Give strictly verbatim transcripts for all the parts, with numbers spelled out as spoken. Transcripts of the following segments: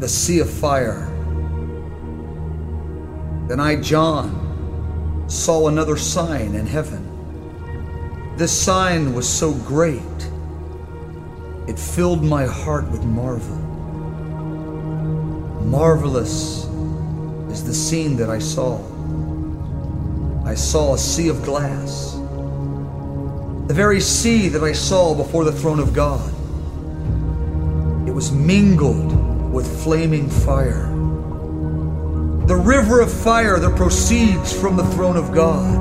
the sea of fire. Then I, John, saw another sign in heaven. This sign was so great, it filled my heart with marvel. Marvelous is the scene that I saw. I saw a sea of glass, the very sea that I saw before the throne of God. It was mingled with flaming fire. The river of fire that proceeds from the throne of God,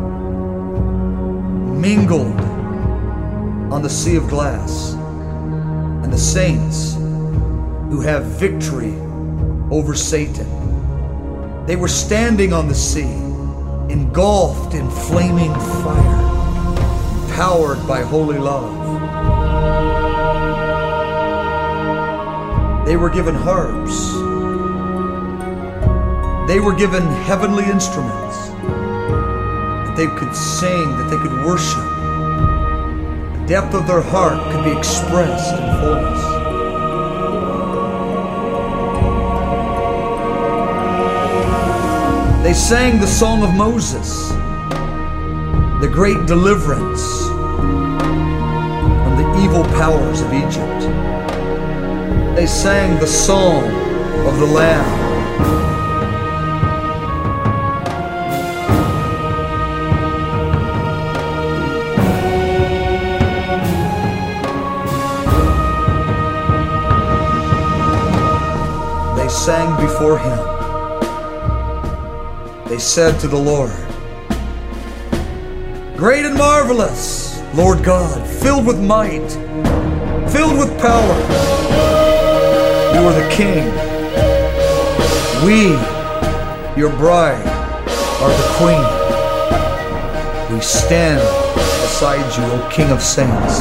mingled on the sea of glass. And the saints who have victory over Satan, they were standing on the sea, engulfed in flaming fire, powered by holy love. They were given harps. They were given heavenly instruments that they could sing, that they could worship. The depth of their heart could be expressed in fullness. They sang the song of Moses, the great deliverance from the evil powers of Egypt. They sang the song of the Lamb. They sang before him. They said to the Lord, "Great and marvelous, Lord God, filled with might, filled with power. You are the King. We, your bride, are the Queen. We stand beside you, O King of saints."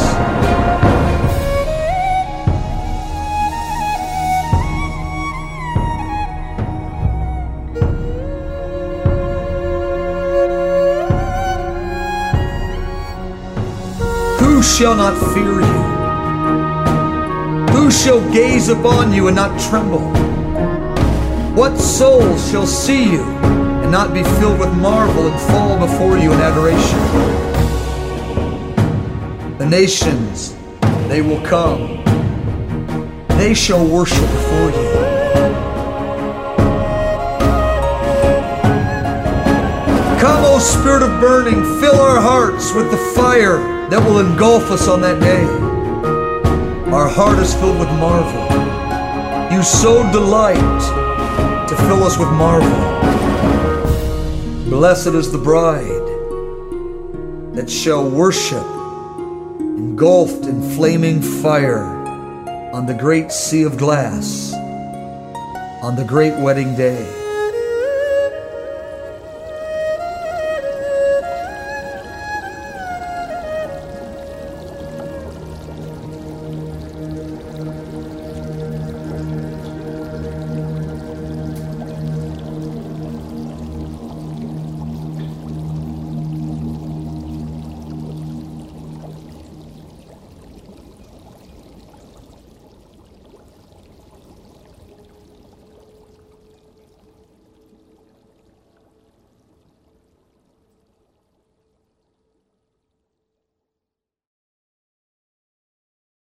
Who shall not fear you? Who shall gaze upon you and not tremble? What soul shall see you and not be filled with marvel and fall before you in adoration? The nations, they will come. They shall worship before you. Come, O Spirit of burning, fill our hearts with the fire that will engulf us on that day. Our heart is filled with marvel. You so delight to fill us with marvel. Blessed is the bride that shall worship engulfed in flaming fire on the great sea of glass on the great wedding day.